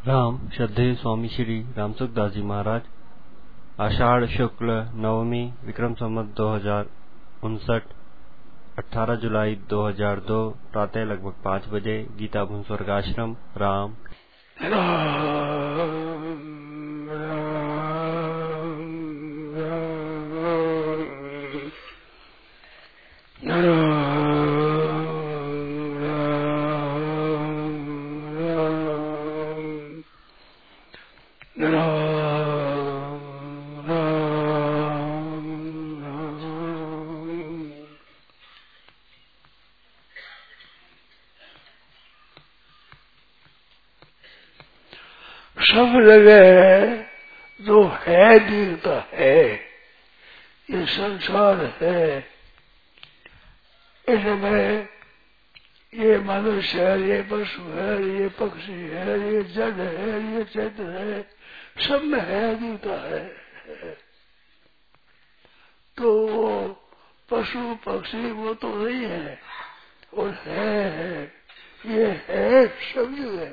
राम श्रद्धेय स्वामी श्री रामसुखदास जी महाराज। आषाढ़ शुक्ल नवमी विक्रम संवत 2059 18 जुलाई 2002 प्रातः लगभग 5 बजे गीताभुन स्वर्गाश्रम राम। सब जगह जो है दिखता है, ये संसार है। इसमें ये मनुष्य है, ये पशु है, ये पक्षी है, ये जड़ है, ये चैत्र है, सब में है दिखता है। तो वो पशु पक्षी वो तो नहीं है, और है ये है सब जगह।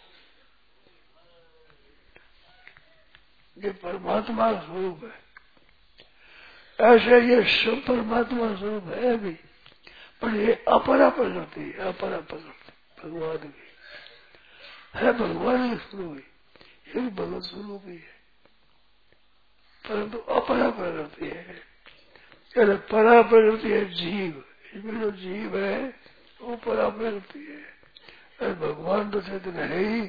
ये परमात्मा स्वरूप है। ऐसे ये सब परमात्मा स्वरूप है भी, पर ये अपरा प्रकृति है, अपरा प्रकृति भगवान की है, भगवान की स्वरूप है, ये भगवत स्वरूप ही है, परंतु अपरा प्रकृति है। यानी परा प्रकृति है जीव, इसमें जो जीव है वो परा प्रकृति है। भगवान तो चेतन है ही,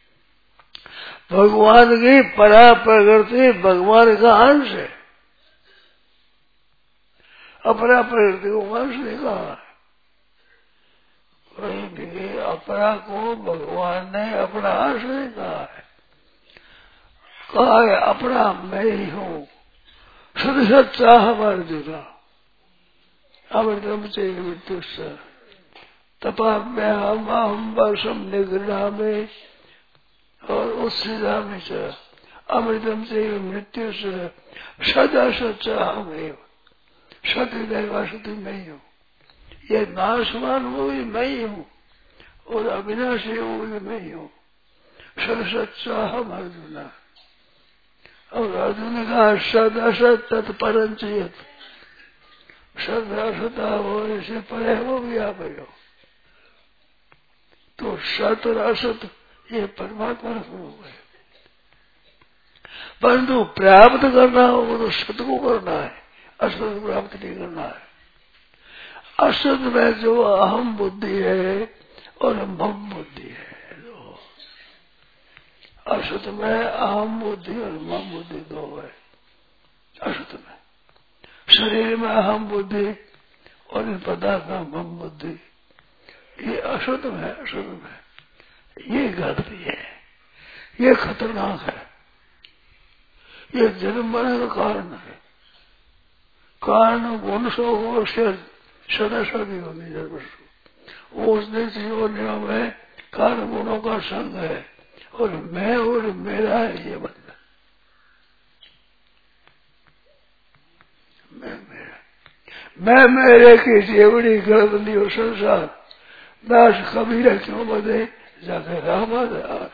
भगवान की परा प्रकृति भगवान का अंश है, अपरा प्रकृति को अंश नहीं कहा। अपरा को भगवान ने अपना अंश नहीं कहा है, कहा है अपना मैं ही हूँ। सद सच्चा हमारे जुड़ा अमृतम से मृत्यु तपा में हम वर्षम निगृह में, और उस सीधा में अमृतम से मृत्यु से सदा सच्चा हम सत्य वासुति मैं ही हूँ। ये नाशवान वो भी मैं ही हूँ, और अविनाशी वो भी मैं ही हूँ। सद सच्चा हम अर्जुना, और अर्जुन ने कहा सदा सत तत्परंचित, सदा सता हो इसे परे वो भी आप हो। तो सत और असत ये परमात्मा स्वरूप है, परंतु प्राप्त करना हो वो तो सत को करना है, असत प्राप्त नहीं करना है। असत में जो अहम बुद्धि है और मम बुद्धि है, दो असत में अहम बुद्धि और मम बुद्धि दो है। असत में शरीर में अहम बुद्धि और इन पदार्थ में मम बुद्धि, ये असत में, असत में ये गलती है, ये खतरनाक है, ये जन्म मरने का कारण है। कारण मनुष्य हो सदा सदी होगी जन्म, उस दिन से वो नियम है, कारण गुणों का संग है, और मैं और मेरा है ये बंधन। मैं मेरे की जेवड़ी गलबंदी और संसार दास कबीर क्यों बदे जाके रामा दयार।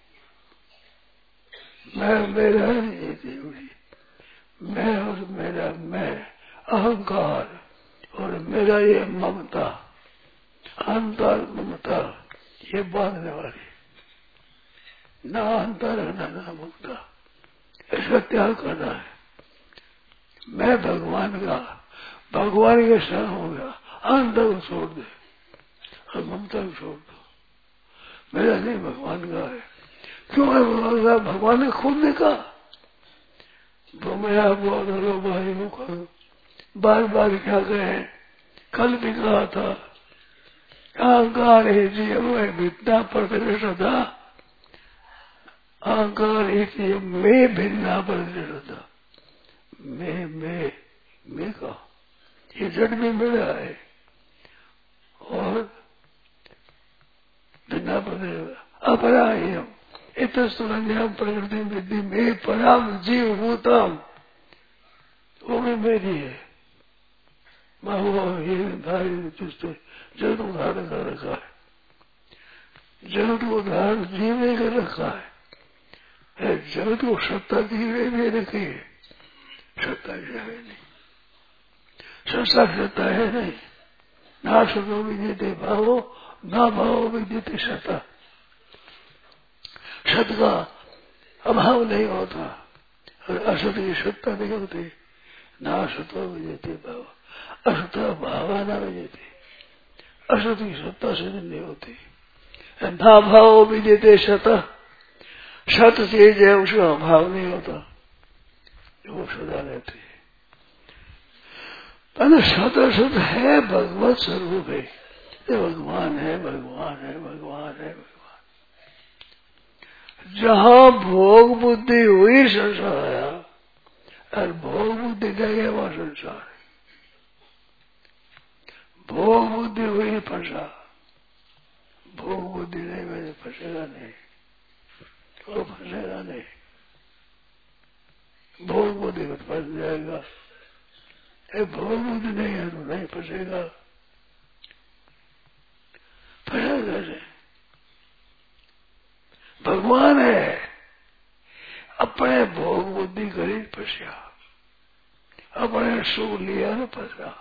मैं मेरा ये जेवड़ी, मैं और मेरा मैं अहंकार और मेरा ये ममता, अहंकार ममता ये बांधने वाली, ना अहंकार है ना ममता, इसका त्याग करना है। मैं भगवान का, भगवान के शरण हो गया, अहंकार को छोड़ दे और ममता को छोड़ दो। मेरा नहीं भगवान का है। क्यों है भगवान का? भगवान ने खुद ने कहा, तो मैं आपको अगर भाई को बार बार क्या कहे, कल भी कहा था, अहंकार ही जीव में भिन्ना प्रतिष्ठा, अहंकार ही जीव में भिन्ना प्रतिष्ठा। मैं का ये जड़ में मेरा है, और भिन्ना प्रतिष्ठा अपरा ही हम इतने प्रकृति विधि में पराम जीव भूतम, वो भी मेरी है। ये जड़ उदाहरण कर रखा है, जड़ को उदाहरण जीव ने कर रखा है। जगत को सत्ता दी हुई रखी है, सत्ता है नहीं, संसार सत्ता है नहीं। ना सतो विद्यते भावो, ना भावो विद्यते सत्ता। सत का अभाव नहीं होता और असत की सत्ता नहीं होती। ना सतो विद्यते भाव, असत भाव ना विद्यते, असत की सत्ता से नहीं होती। ना भाव विद्यते सत्ता, सत चीज है उसका अभाव नहीं होता, वो सदा रहती है। सत सत है, भगवत स्वरूप है, ये भगवान है, भगवान है, भगवान है, भगवान। जहाँ भोग बुद्धि हुई संसार आया, और भोग बुद्धि रह गया वहां संसार है। भोग बुद्धि हुई फंसा, भोग बुद्धि नहीं मैंने फंसेगा नहीं, वो फंसेगा नहीं। भोग बुद्धि में फंस जाएगा, भोग बुद्धि नहीं है तो नहीं फंसेगा। फंसेगा कैसे? भगवान है, अपने भोग बुद्धि करी फंसा, अपने सुख लिया न फंसा,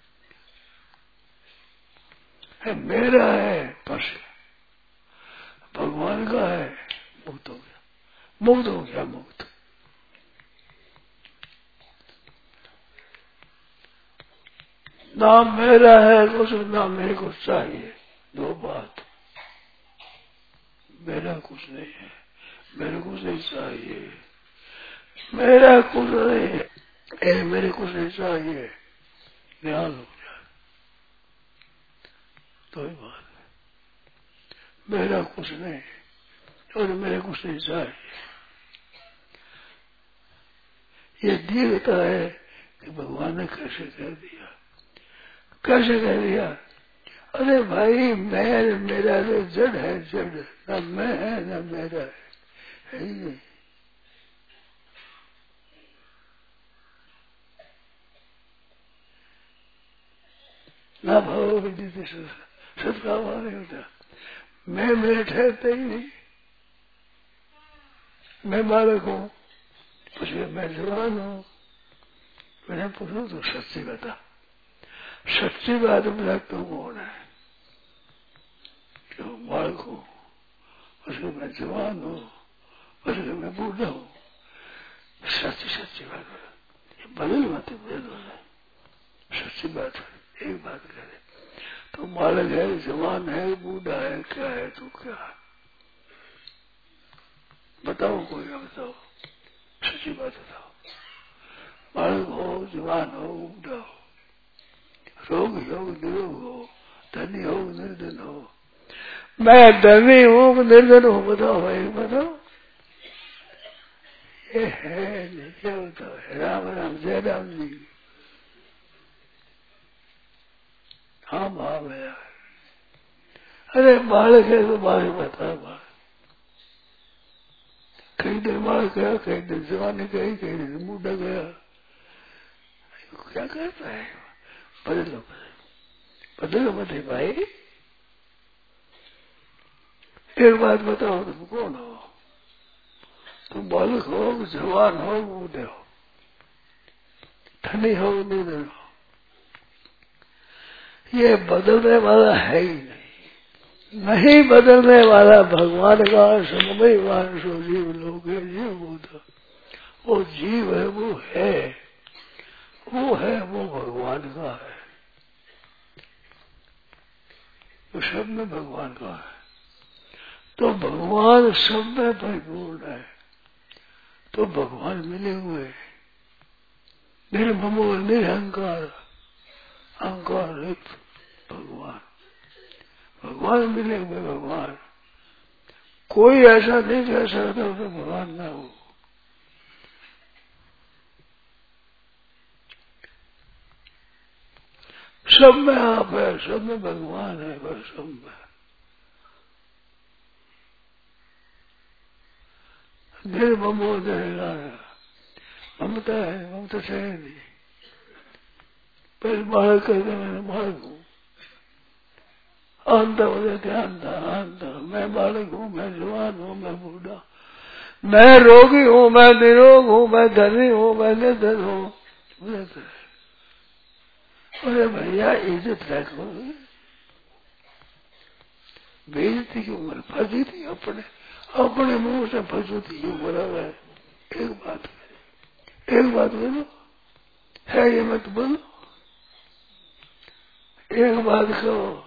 है मेरा है फंस गया, भगवान का है मुक्त हो गया। मुक्त हो गया, मुक्त। ना मेरा है कुछ, ना मेरे को चाहिए, दो बात। मेरा कुछ नहीं है, मेरे कुछ नहीं चाहिए, मेरा कुछ नहीं है, मेरे कुछ नहीं चाहिए, ध्यान हो जाए तो ही बात है। मेरा कुछ नहीं और मेरे कुछ नहीं चाहिए, ये दिखता है कि भगवान ने कैसे कह दिया, कैसे कह दिया। अरे भाई मैं मेरा तो जड़ है, जड़, न मैं है न मेरा है ही नहीं। ना भाव विदित सत का भाव नहीं होता। मैं मेरे ठहरता ही नहीं। मैं बालक हूँ, उसमें मैं जवान हूँ, मैंने पूछू तो सच्ची बता, सच्ची बात बता तुम कौन है? जो बालक हूँ, उसमें मैं जवान हूँ, उसमें मैं बूढ़ा हूँ। सच्ची सच्ची बात है, ये बदल मत बदल, सच्ची बात है। एक बात करे तो बालक है, जवान है, बूढ़ा है, क्या है तू, क्या है? बताओ कोई, बताओ, सच्ची बात बताओ। बालक हो, जवान हो, बूढ़ा हो, रोग हो, निरोग हो, धनी हो, निर्धन हो। मैं धनी हूँ, निर्धन हूँ, बताओ भाई, बताओ। ये है नहीं, क्या बताओ? राम राम, जय राम जी। हाँ भाव है यार। अरे बालक है तो बालक बता, बालक कई दिन बालक गया, कई दिन जवानी गई, कई दिन बूढ़ा गया, क्या करता है? बदलो बदलो मत भाई। एक बात बताओ, तुम कौन हो? तुम बालक हो, जवान हो, बूढ़े हो, धनी हो, निर्धन हो, ये बदलने वाला है ही नहीं। नहीं बदलने वाला भगवान का समवान सो जीव लोग है, जीव होता, वो जीव है, वो है, वो है, वो भगवान का है, वो सब में भगवान का है। तो भगवान सब में परिपूर्ण है, तो भगवान मिले हुए, निर्ममो निरहंकार, अहंकार रहित भगवान, भगवान मिले हुए भगवान। कोई ऐसा नहीं कह सकता तो भगवान ना हो। सब में आप है, सब में भगवान है, बस सब में। निर्ममो निरहंकार, ममता है, ममता से नहीं। पहले बालक कहते मैं बालक हूँ, अंत हो जाते अंत, अंत, मैं बालक हूँ, मैं जवान हूँ, मैं बूढ़ा, मैं रोगी हूँ, मैं निरोग हूँ, मैं धनी हूँ, मैं निर्धन हूँ। अरे भैया इज्जत रखो, बेइज्जती की उम्र फजीती अपने अपने मुंह से फजूती क्यों बोला है? एक बात बोलो, है ये मत बोलो, एक बात कहो।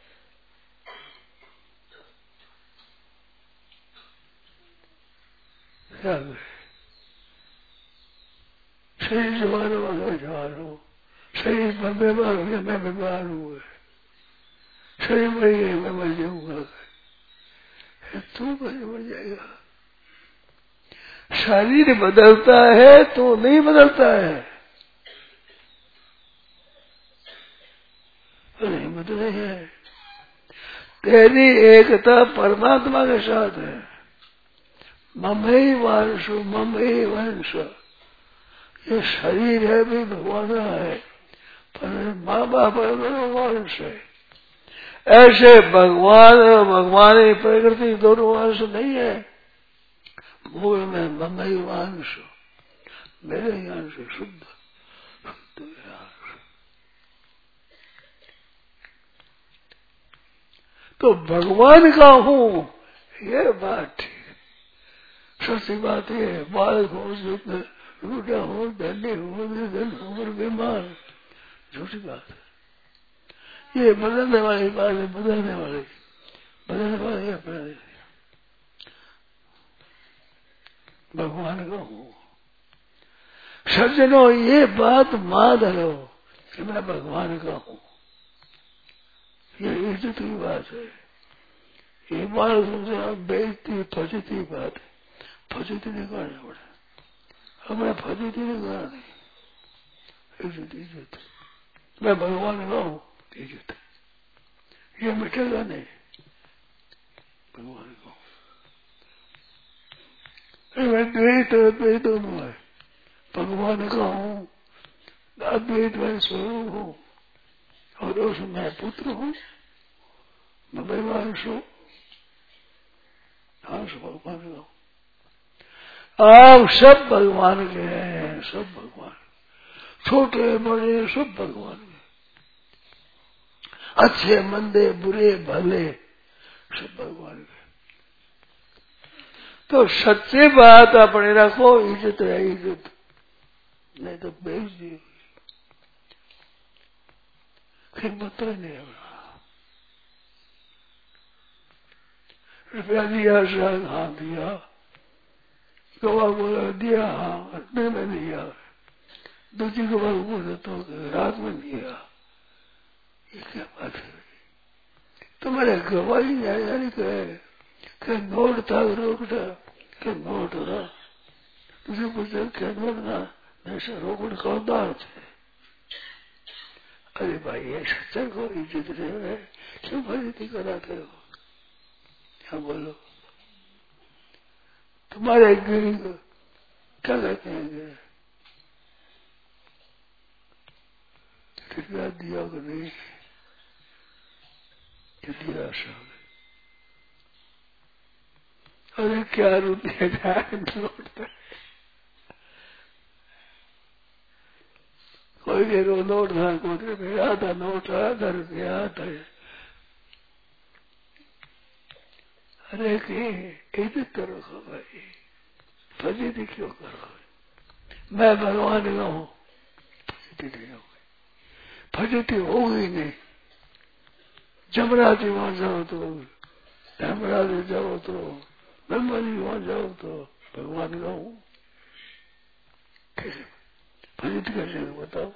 शरीर जवान हो, मैं जवान हूँ, शरीर में बीमार हो गया, मैं बीमार हूँ, शरीर मर गया, मैं मर जाऊंगा, तू मर जाएगा। शरीर बदलता है तो नहीं बदलता है, नहीं बदले है। तेरी एकता परमात्मा के साथ है। ममई वांशु ममई वंश, ये शरीर है भी भगवान का है, पर माँ बाप वंश है। ऐसे भगवान और भगवान प्रकृति दोनों वंश नहीं है। मूल में ममई वांश, मेरे यहाँ से शुद्ध शुद्ध विनाश। तो भगवान का हूँ ये बात ठीक, सच्ची बात है। बालक हो, रूटा हो, धन्य हो, निर्धन हो और बीमार, झूठी बात है। ये बदलने वाली बात है, बदलने वाली अपने भगवान का हूँ। सज्जनों ये बात मान लो कि मैं भगवान का हूँ, ये इज्जत की बात है। ये बात बेइज्जती फजीती बात है, फजीती नहीं करना पड़ा, हमें फजीती नहीं करनी, इज्जत इज्जत। मैं भगवान का हूँ, इज्जत ये मिटेगा नहीं, भगवान का हूँ। मैं द्वैत अद्वैत दोनों है, भगवान का हूँ, अद्वैत में स्वरूप हूँ, और उसमें पुत्र हूँ, मैं भगवान हूँ, हाँ सब भगवान का हूँ। आप सब भगवान के हैं, सब भगवान, छोटे बड़े सब भगवान के, अच्छे मंदे बुरे भले सब भगवान के। तो सच्ची बात अपने रखो, इज्जत है इज्जत, नहीं तो बेइज्जती फिर मतलब नहीं है। रुपया दिया शायद, हाँ दिया, गवाह बोला दिया, हाँ में दिया, दूसरी गवाह बोला तो रात में दिया, ये क्या बात है? तुम्हारे गवाही यानी कि नोट था रोकड़ा, कि नोट था, तुझे पूछा क्या नोट था, ऐसा रोकड़ कौनदार थे। अरे भाई ये सच्चा को इज्जत रहे, क्यों फजीती कराते हो? क्या बोलो, तुम्हारे गिरी को क्या कहते हैं, रुपया दिया कि नहीं, दिया सब। अरे क्या रुपया जाए नोट, कोई के रो नोट था, कोई रुपया आधा नोट, आधा रुपया आता है। अरे की इज्जत करो भाई, फजीती क्यों करो? मैं भगवान का हूँ, फजीती होगी नहीं। जमराती वहां जाओ तो, धर्मराजी जाओ तो, ब्रह्मा जी वहां जाओ तो भगवान का हूँ, कैसे फजीती कैसे बताओ?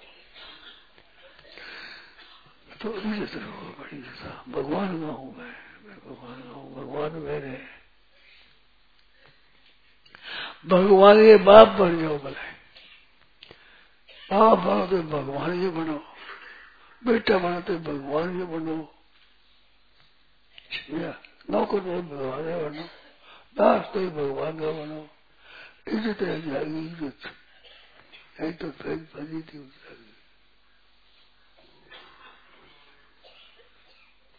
तो इज्जत रहो बड़ी इज्जत, भगवान का हूँ मैं भगवान का हूँ, भगवान मेरे, भगवान ये बाप बन जाओ भले, बाप बनो तो भगवान ये बनो, बेटा बनो तो भगवान ये बनो, नौकर तो भगवान ये बनो, दास तो भगवान का बनो। इज्जत रह जाएगी, इज्जत नहीं तो फजीती हो जाएगी।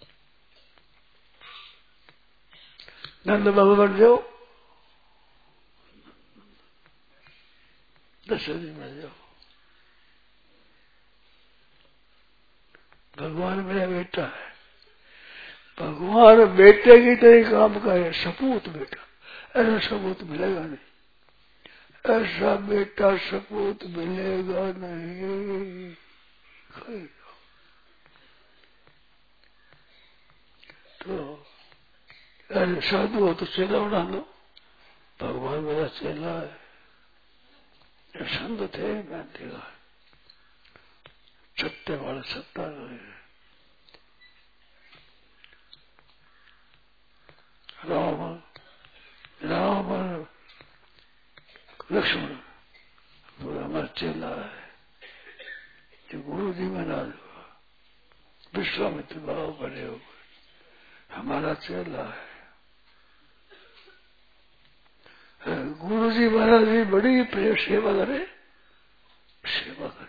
नंद बाबा बन जाओ, दशरथी में जाओ, भगवान मेरा बेटा है। भगवान बेटे की तरह काम करे, सपूत बेटा, ऐसा सपूत मिलेगा नहीं, ऐसा बेटा सपूत मिलेगा नहीं। तो ऐसे साधु हो तो चेला बना लो, भगवान मेरा चेला है। संत थे, मैं देखा छत्ते वाले सत्ता राम राम लक्ष्मण तो हमारा चेला है। जो गुरु जी महाराज विश्वामित्र भाव बने हो, हमारा चेला है। गुरु जी महाराज जी बड़ी प्रेम सेवा करे, सेवा करे,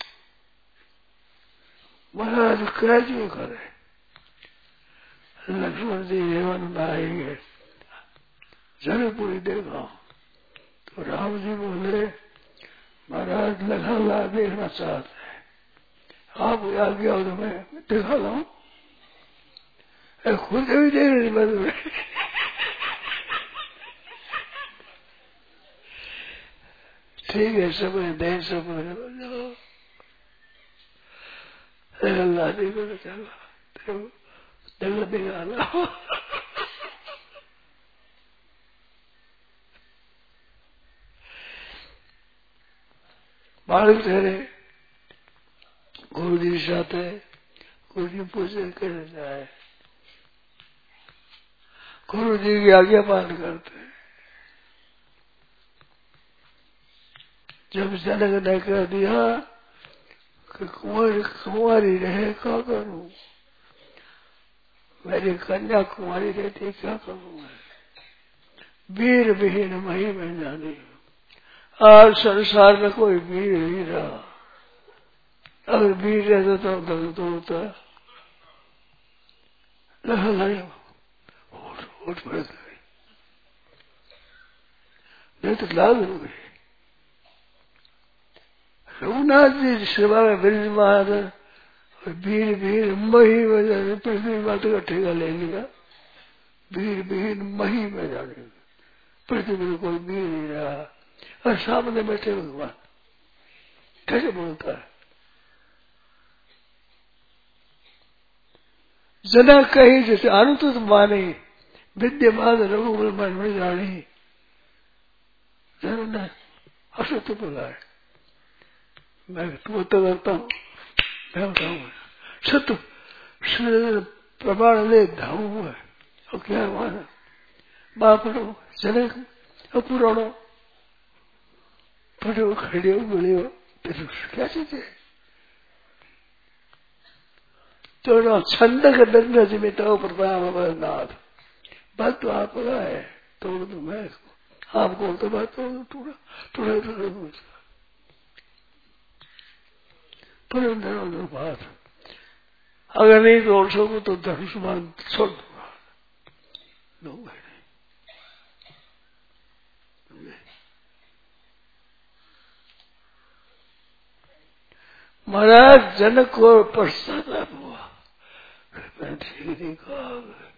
महाराज कह जो करे। लक्ष्मण जी हेवन में आएंगे, जनकपुरी देखा तो राम जी बोले महाराज लखनला देखना चाहते हैं, आप आज्ञा हो तो मैं दिखा लाऊं। खुद भी देख रही मैं ठीक है, समय दे समय अल्लाह जी को चलो दिल दिखाना। बालक ठहरे, गुरु जी साथ है, गुरु जी पूजन कर जाए, गुरु जी की आज्ञा पालन करते हैं। जब जनक ने कह दिया कि कुंवारी रहे क्या करूं, मेरी कन्या कुंवारी रहती क्या करूं मैं, वीर विहीन मही में जानी। आज संसार में कोई वीर नहीं रहा, अगर वीर रहता तो होता होठ पड़ गई, नहीं तो लाल हो गई। रघुनाथ जी सेवा में विराजमान, वीर वीर मही में जाने, पृथ्वी माता का ठेका ले लिया, वीर वीर मही में जाने, पृथ्वी में कोई वीर नहीं रहा। और सामने बैठे भगवान कैसे बोलता है, जना कही जैसे अनुतुत माने, विद्यमान रघुकुल मन में जानी। जन ने असत्य बोला है, मैं तुम तो करता हूँ, मैं बताऊंगा सत्य प्रमाण ले धाऊ है। और क्या माना बाप रो जनक पुराणो पढ़ो खड़े हो मिले हो, क्या चीज है तो छंद का दंड जिम्मेदार प्रताप नाथ। बात तो आप है, तोड़ दो मैं आपको तो बात तोड़ा थोड़ा थोड़ा बात, अगर नहीं तोड़ सको तो धनुष्मान छोड़ दूंगा। लोग महाराज जनक को पश्चाताप हुआ, मैं ठीक नहीं कहा,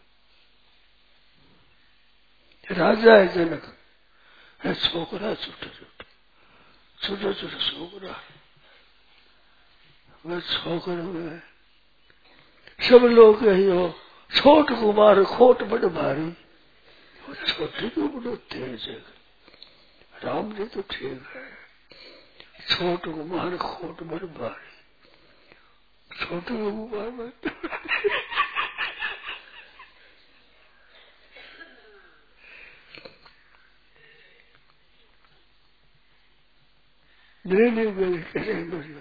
राजा है जनक है, छोकरा छोटा छोटा छोकरा, मैं छोकर में सब लोग कही हो छोट कुमार खोट बड़ भारी, छोटे को बड़ो तेज है। राम जी तो ठीक है, छोट कुमार खोट बड़ भारी, छोटे कुमार में नहीं कैसे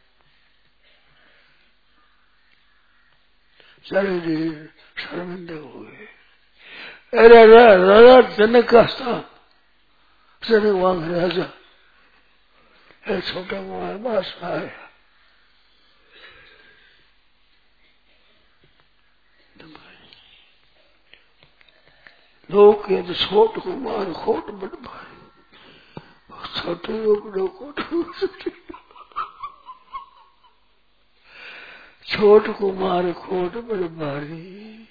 सारे जी शर्मिंदे हो गए। अरे राजा जनक का स्थान, जनक वहां राजा है, छोटा कुमार बास आया। लोग के छोट कुमार खोट बड़ भारी, छोटे बड़ो कोट छोट कुमार खोट बड़ भारी।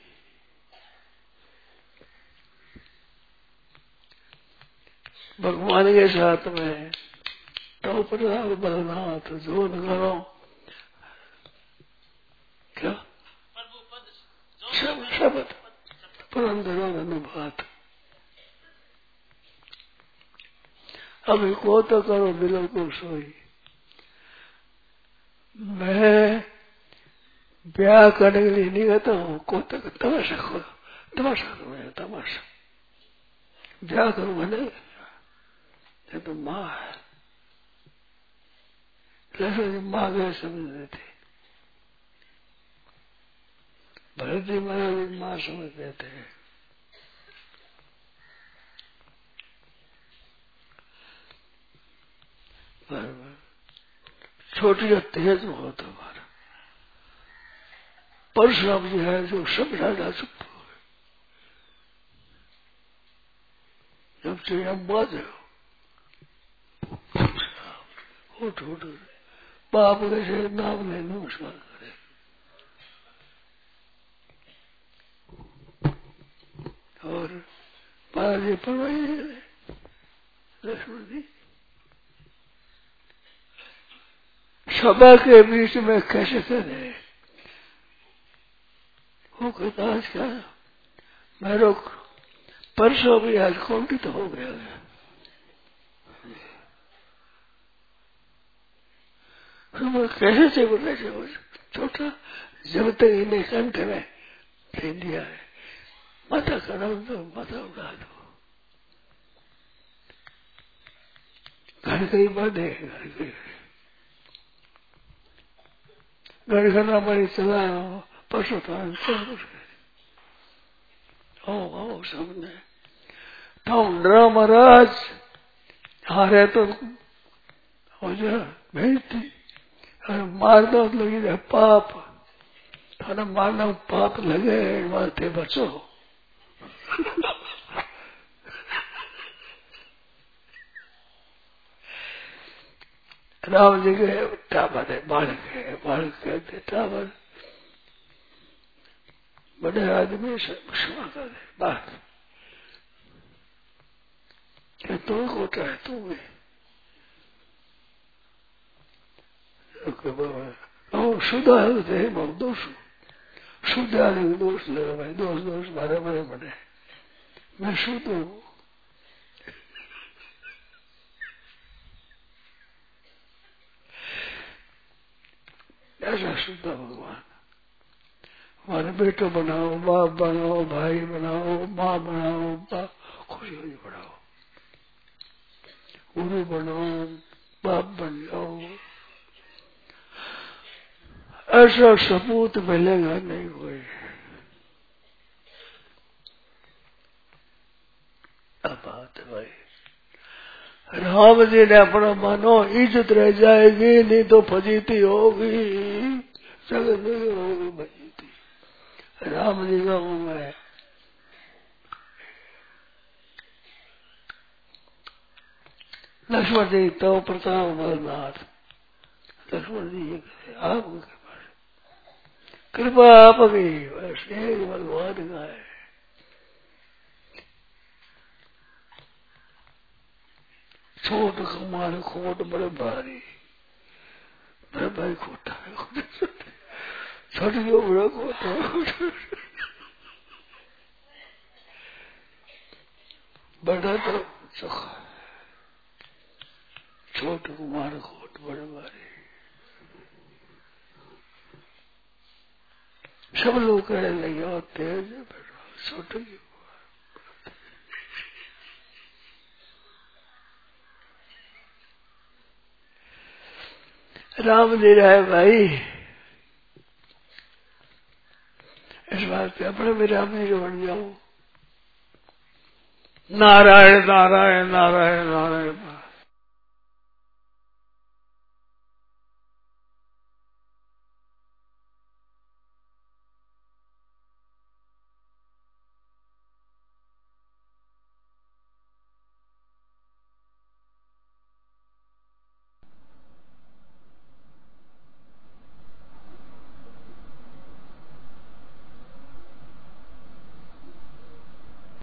भगवान के साथ में तो प्रधान बलनाथ जो न करो क्या शब्द परम बात। अभी को तो करो दिलों को सोई। मैं ब्याह करने के लिए नहीं कहता हूँ, को तक तमाशा खोलो, तमाशा करो, मैं तमाशा ब्याह करूंगा नहीं, ये तो माँ है। लक्ष्मण जी माँ गए समझते थे, भरत जी महाराज माँ समझते थे। छोटी जो तेज बहुत हमारा परशुराम जी है जो सब राजा चुप हो गए। जब से हम बात है उठ उठ बाप कैसे नाम ले नमस्कार करे। और महाराज परवाही लक्ष्मण जी सभा के बीच में कैसे करे। वो कहता आज क्या मेरे परसों भी आज कुंठित हो गया है। कैसे से बोले छोटा जब तक इन्हें कंठ में फेंक दिया है माथा करो तो माथा उड़ा दो। घर कई बांधे घर करना पड़ी चला परसों तो सब कुछ ओ सामने तो डरा महाराज हारे तो हो जा भेजती मार दो लगी जाए पाप थाना मारना पाप लगे मारते बचो। राम जी के टावर है बालक कहते टावर बड़े आदमी क्षमा करे बात क्या तू कोटा है तू में शुद्ध है बहुत दोष शुद्ध आने के दोष लगा भाई दोष मारे बड़े बड़े मैं शुद्ध हूँ। ऐसा शुद्ध भगवान हमारे बेटो बनाओ बाप बनाओ भाई बनाओ माँ बनाओ खुशी खुशी बनाओ गुरु बनाओ बाप बन जाओ। ऐसा सपूत मिलेगा नहीं कोई। अब बात है भाई राम जी ने अपना मानो इज्जत रह जाएगी नहीं तो फजीती होगी जगत नहीं होगी फजीती। राम जी का मुंह है लक्ष्मण जी तो प्रताप बलनाथ लक्ष्मण जी आप कृपा आपकी बस एक भगवान का है। छोट कमाल खोट बड़े भारी बड़े भाई खोटा है छोटे जो बड़ा खोटा बड़ा तो चोखा छोट कुमार खोट बड़े भारी। सब लोग कहने लगे तेज छोटे राम जी रहे भाई इस बात पे अपने भी राम जी बन जाओ। नारायण नारायण नारायण नारायण